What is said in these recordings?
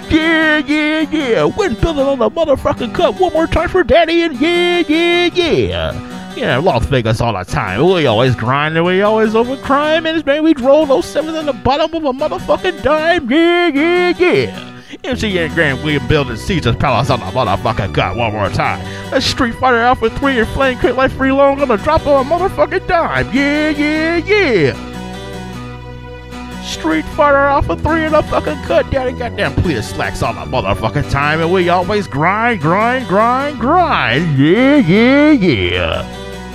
Yeah. Windmilling on the motherfucking cut one more time for Daddy, and yeah. Yeah, Las Vegas all the time. We always grind and we always over crime, and man, we roll those sevens in the bottom of a motherfucking dime. Yeah. MCN Grand William building Caesar's Palace on the motherfucking cut one more time. A Street Fighter Alpha 3 and Flame Crit Life Free Long on the drop of a motherfucking dime. Yeah. Street Fighter Alpha 3 in the fucking cut. Daddy goddamn pleated slacks all the motherfucking time, and we always grind. Yeah.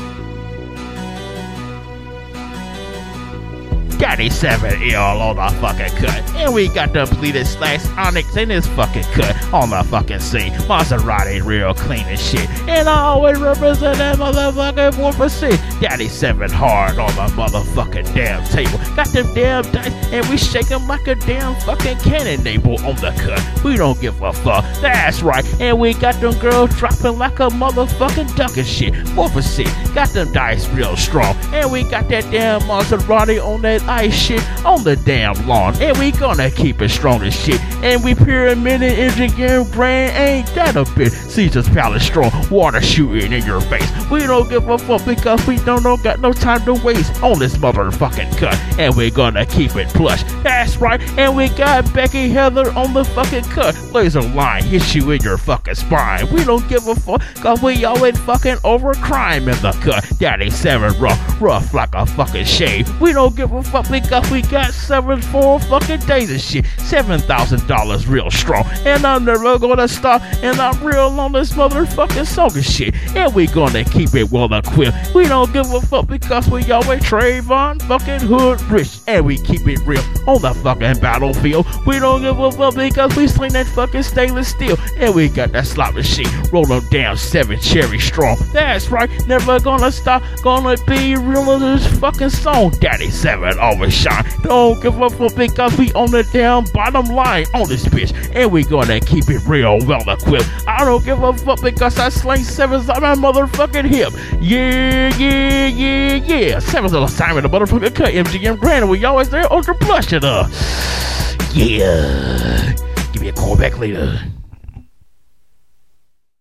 Daddy 7 ill on the fucking cut. And we got the pleated slacks Onyx in this fucking cut on the fucking scene. Maserati real clean and shit. And I always represent that motherfucking 1%. Daddy 7 hard on the motherfucking damn table. Got them damn dice and we shake them like a damn fucking cannonable on the cut. We don't give a fuck. That's right. And we got them girls dropping like a motherfucking duck and shit. 4%. Got them dice real strong. And we got that damn Maserati on that ice shit on the damn lawn, and we gonna keep it strong as shit. And we pyramided engineering brand, ain't that a bit? Caesar's Palace strong, water shooting in your face. We don't give a fuck because we don't got no time to waste on this motherfucking cut, and we're gonna keep it plush. That's right, and we got Becky Heather on the fucking cut. Laser line hits you in your fucking spine. We don't give a fuck cause we always fucking over crime in the cut. Daddy 7 rough like a fucking shade. We don't give a fuck because we got 7 4 fucking days of shit. $7,000 real strong, and I'm never gonna stop, and I'm real on this motherfucking song of shit, and we gonna keep it well equipped. We don't give a fuck because we always Trayvon fucking Hood rich, and we keep it real on the fucking battlefield. We don't give a fuck because we sling that fucking stainless steel, and we got that slot machine roll them down 7 cherry strong. That's right, never gonna stop, gonna be real on this fucking song. Daddy 7 always shine. Don't give a fuck because we on the damn bottom line on this bitch, and we gonna keep it real well equipped. I don't give a fuck because I slang 7s on my motherfucking hip. Yeah. 7's little Simon the motherfucking cut. MGM Grand, we always there ultra blush it up. Yeah. Give me a call back later.